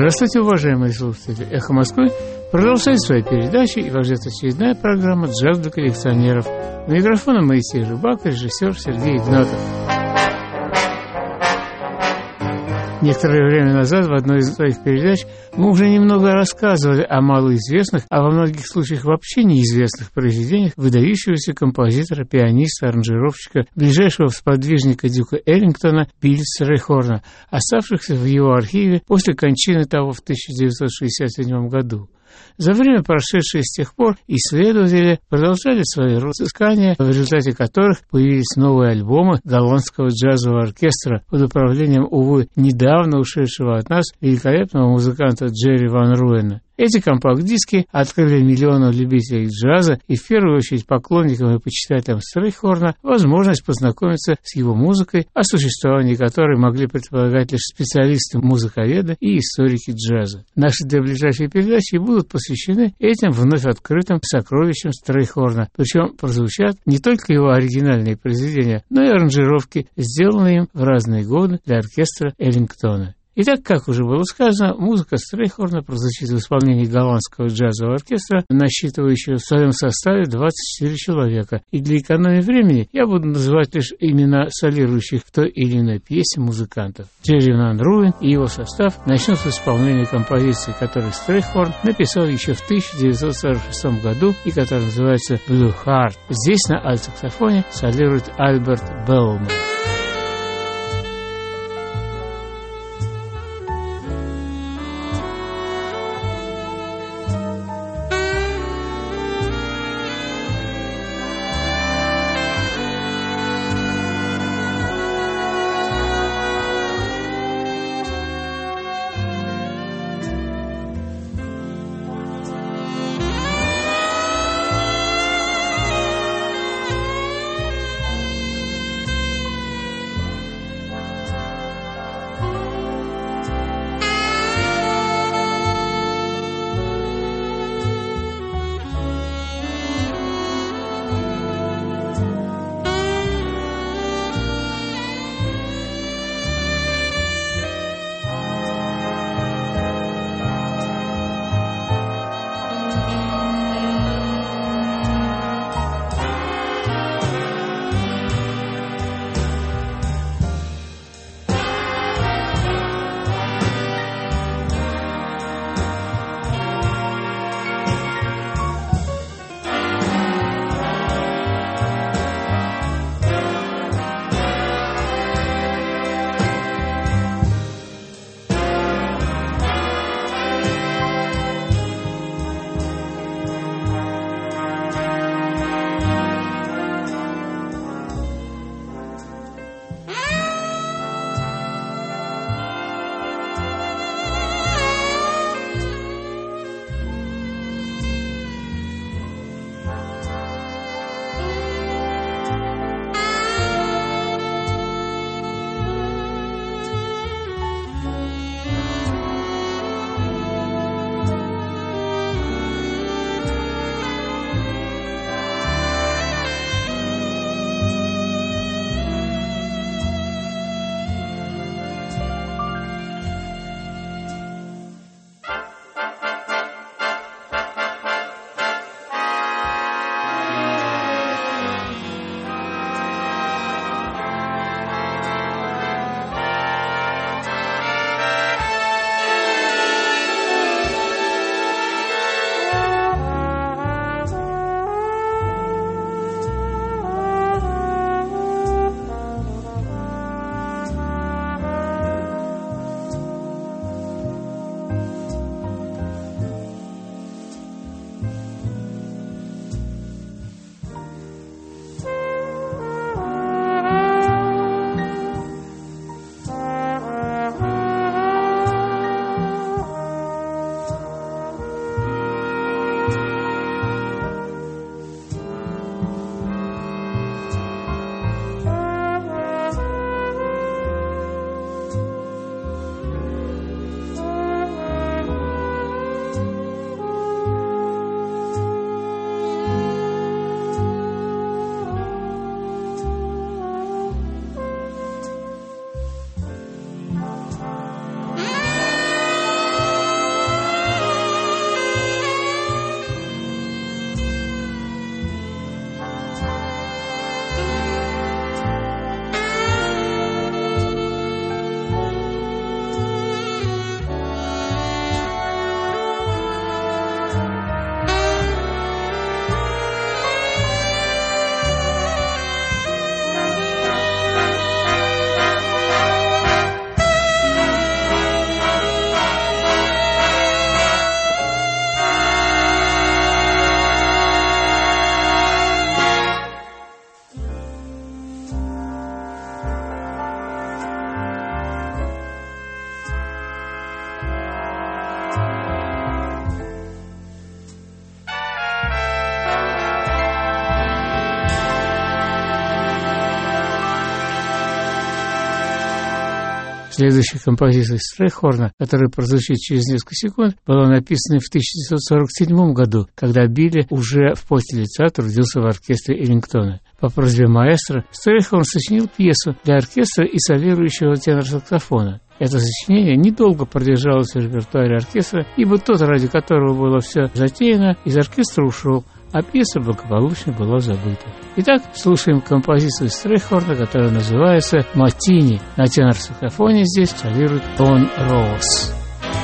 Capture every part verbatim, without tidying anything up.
Здравствуйте, уважаемые слушатели! «Эхо Москвы» продолжает свои передачи, и вас ждет очередная программа «Джаз для коллекционеров». У микрофона Моисей Рыбак, режиссер Сергей Игнатов. Некоторое время назад в одной из своих передач мы уже немного рассказывали о малоизвестных, а во многих случаях вообще неизвестных произведениях выдающегося композитора, пианиста, аранжировщика, ближайшего сподвижника Дюка Эллингтона Пилса Рейхорна, оставшихся в его архиве после кончины того в тысяча девятьсот шестьдесят седьмом году. За время, прошедшее с тех пор, исследователи продолжали свои разыскания, в результате которых появились новые альбомы голландского джазового оркестра под управлением, увы, недавно ушедшего от нас великолепного музыканта Джерри Ван Руэна. Эти компакт-диски открыли миллионам любителей джаза и в первую очередь поклонникам и почитателям Стрейхорна возможность познакомиться с его музыкой, о существовании которой могли предполагать лишь специалисты-музыковеды и историки джаза. Наши две ближайшие передачи будут посвящены этим вновь открытым сокровищам Стрейхорна, причем прозвучат не только его оригинальные произведения, но и аранжировки, сделанные им в разные годы для оркестра Эллингтона. Итак, как уже было сказано, музыка Стрейхорна прозвучит в исполнении голландского джазового оркестра, насчитывающего в своем составе двадцать четыре человека. И для экономии времени я буду называть лишь имена солирующих в той или иной пьесе музыкантов. Джерри Ван Руэн и его состав начнут с исполнения композиции, которую Стрейхорн написал еще в тысяча девятьсот сорок шестом году и которая называется «Blue Heart». Здесь на альт-саксофоне солирует Альберт Беллман. Следующая композиция Стрейхорна, которая прозвучит через несколько секунд, была написана в тысяча девятьсот сорок седьмом году, когда Билли уже в поте лица трудился в оркестре Эллингтона. По просьбе маэстро Стрейхорн сочинил пьесу для оркестра и солирующего тенор-саксофона. Это сочинение недолго продержалось в репертуаре оркестра, ибо тот, ради которого было все затеяно, из оркестра ушел, а пьеса благополучно была забыта. Итак, слушаем композицию Стрейхорна, которая называется «Матини». На тенор-саксофоне здесь солирует Тон Роуз.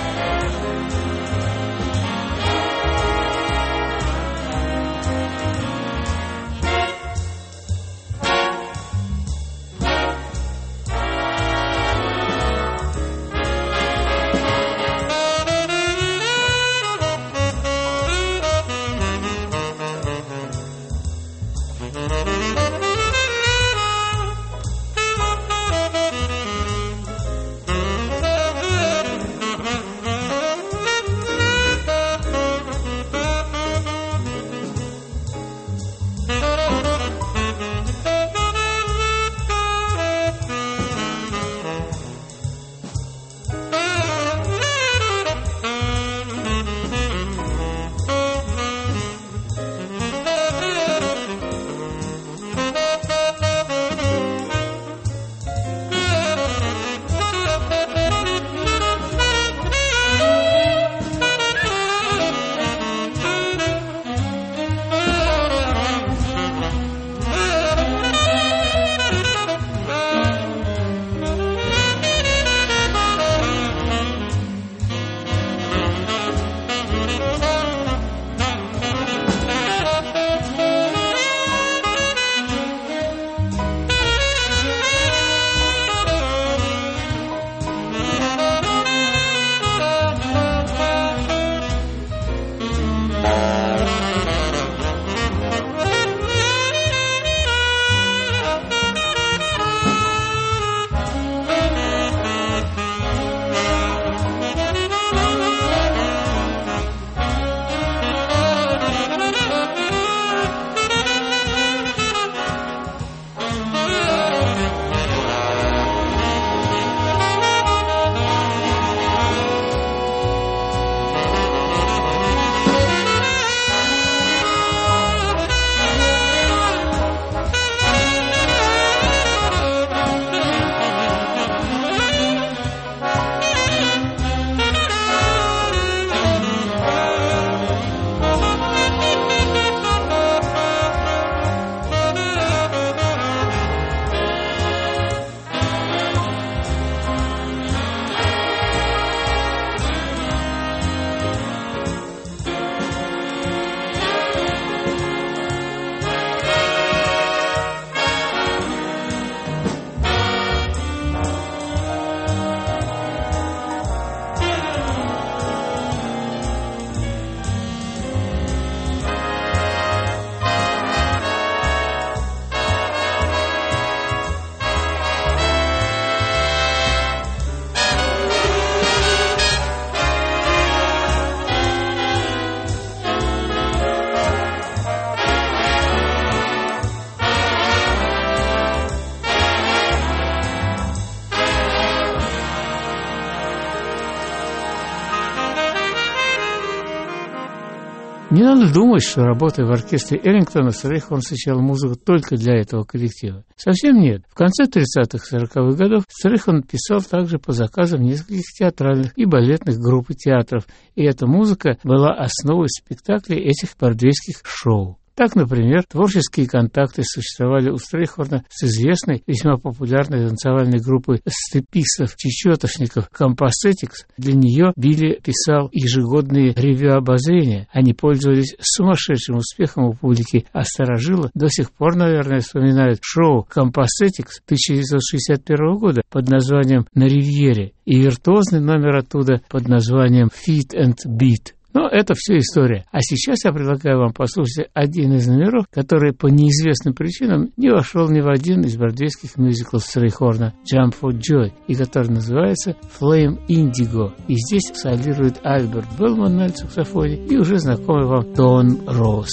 Не надо думать, что, работая в оркестре Эллингтона, Стрейхорн сочинял музыку только для этого коллектива. Совсем нет. В конце тридцатых-сороковых годов Стрейхорн писал также по заказам нескольких театральных и балетных групп и театров, и эта музыка была основой спектаклей этих бродвейских шоу. Так, например, творческие контакты существовали у Стрейхорна с известной, весьма популярной танцевальной группой степистов-чечетошников «Компассетикс». Для нее Билли писал ежегодные ревью-обозрения. Они пользовались сумасшедшим успехом у публики, а старожилы до сих пор, наверное, вспоминают шоу «Компассетикс» тысяча девятьсот шестьдесят первого года под названием «На ривьере» и виртуозный номер оттуда под названием «Feet and Beat». Но это все история. А сейчас я предлагаю вам послушать один из номеров, который по неизвестным причинам не вошел ни в один из бродвейских мюзиклов Стрейхорна «Jump for Joy», и который называется «Flame Indigo». И здесь солирует Альберт Белман на саксофоне и уже знакомый вам Тон Роуз.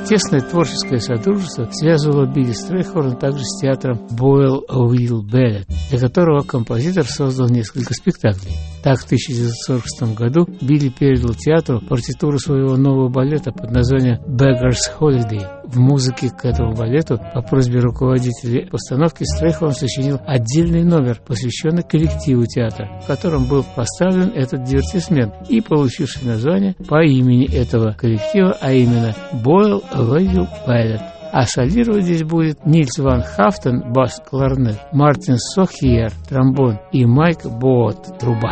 Тесное творческое содружество связывало Билли Стрейхорна также с театром Boyle O'Will Ballet, для которого композитор создал несколько спектаклей. Так, в тысяча девятьсот сорок шестом году Билли передал театру партитуру своего нового балета под названием «Beggar's Holiday». В музыке к этому балету по просьбе руководителей постановки Стрейхорн сочинил отдельный номер, посвященный коллективу театра, в котором был поставлен этот дивертисмент и получивший название по имени этого коллектива, а именно Boyle O'Will Ballet. А солировать здесь будет Нильс Ван Хафтен, бас-кларнет, Мартин Сохиер, тромбон и Майк Боот, труба.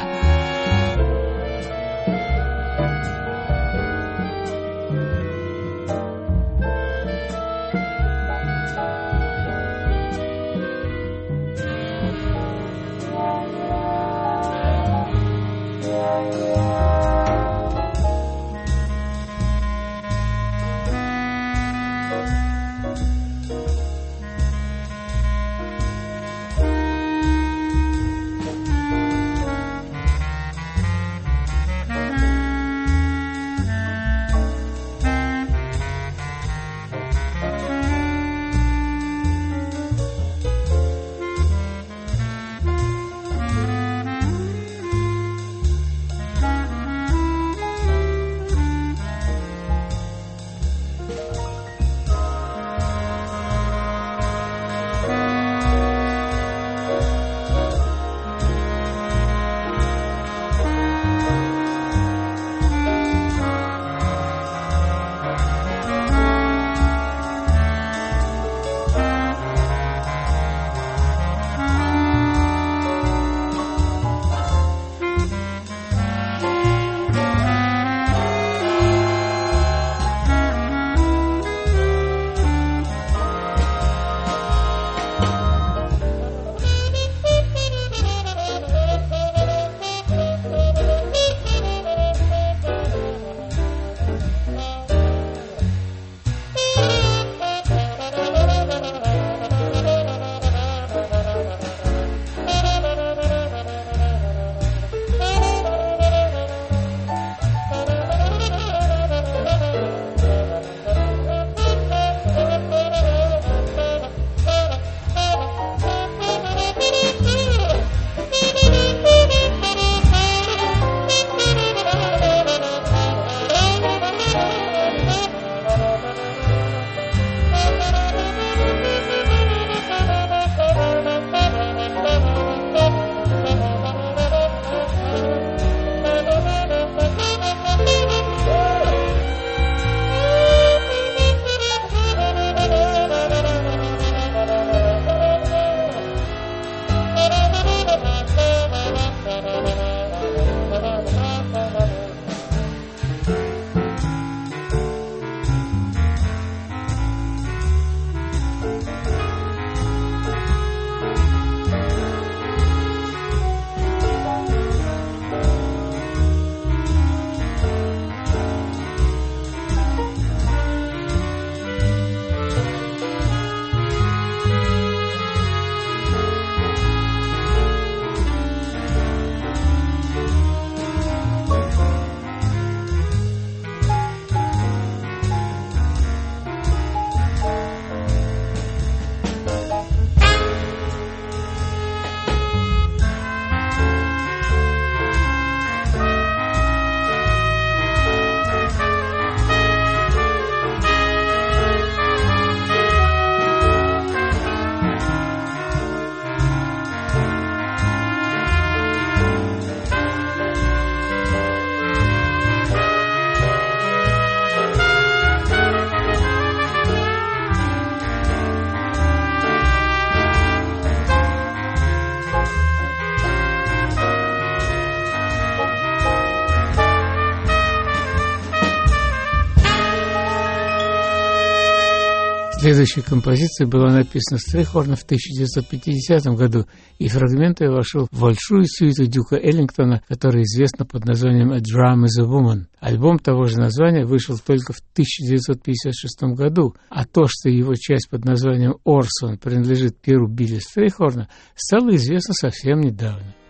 Следующая композиция была написана Стрейхорном в тысяча девятьсот пятидесятом году, и фрагмент ее вошел в большую сюиту Дюка Эллингтона, которая известна под названием «A Drum is a Woman». Альбом того же названия вышел только в тысяча девятьсот пятьдесят шестом году, а то, что его часть под названием «Орсон» принадлежит перу Билли Стрейхорна, стало известно совсем недавно.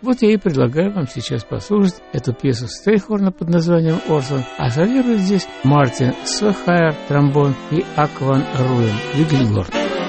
Вот я и предлагаю вам сейчас послушать эту пьесу Стрейхорна под названием «Орсон», а солируют здесь Мартин Сохайер, тромбон, и Акван Руэн, флигельгорн.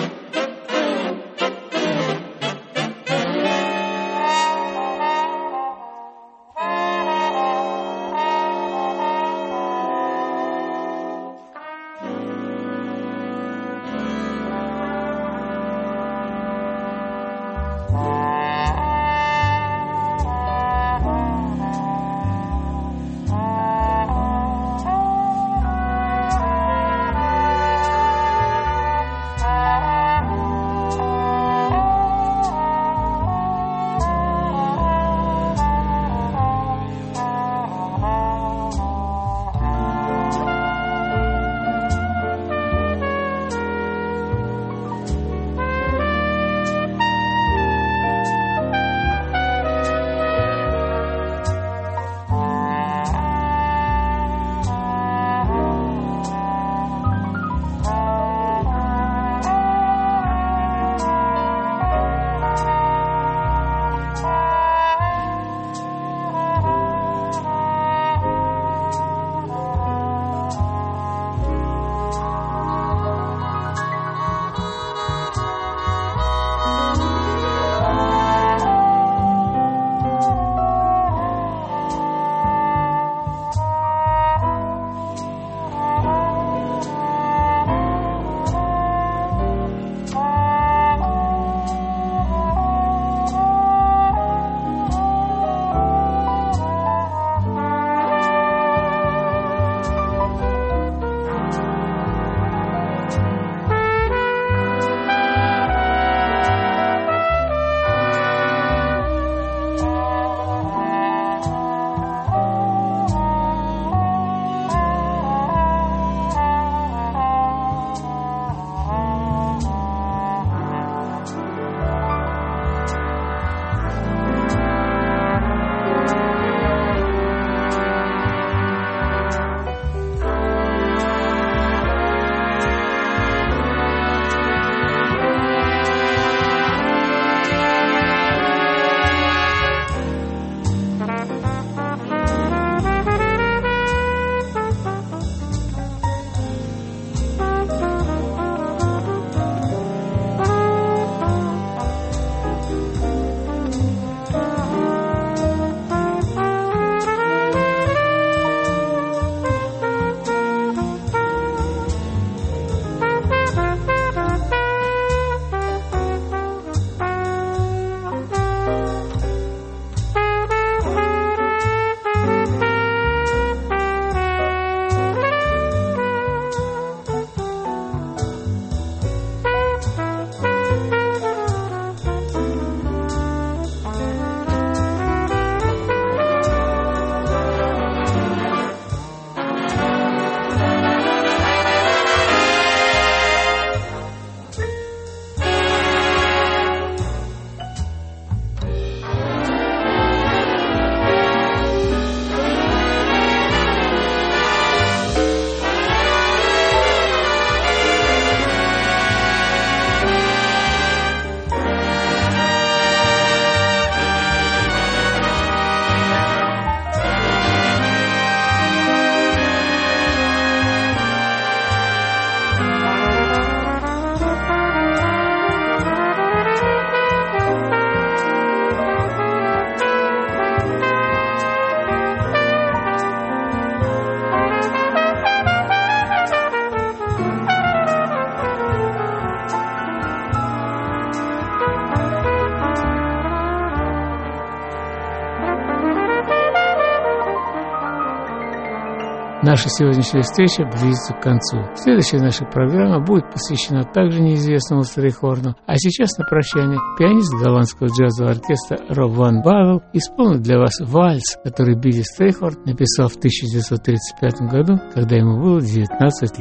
Наша сегодняшняя встреча близится к концу. Следующая наша программа будет посвящена также неизвестному Стрейхорну. А сейчас на прощание пианист голландского джазового оркестра Роб Ван Бавел исполнит для вас вальс, который Билли Стрейхорн написал в тысяча девятьсот тридцать пятом году, когда ему было девятнадцать лет.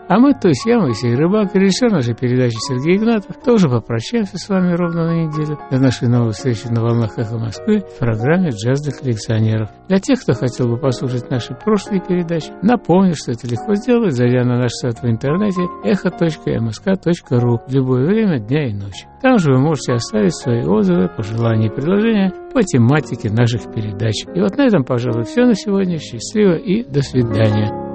А мы, то есть я, Моисей Рыбак, и режиссер нашей передачи Сергей Игнатов, тоже попрощаемся с вами ровно на неделю. До нашей новой встречи на волнах «Эхо Москвы» в программе «Джаз для коллекционеров». Для тех, кто хотел бы послушать наши прошлые передачи, напомню, что это легко сделать, зайдя на наш сайт в интернете эхо точка эм эс ка точка ру в любое время дня и ночи. Там же вы можете оставить свои отзывы, пожелания и предложения по тематике наших передач. И вот на этом, пожалуй, все на сегодня. Счастливо и до свидания.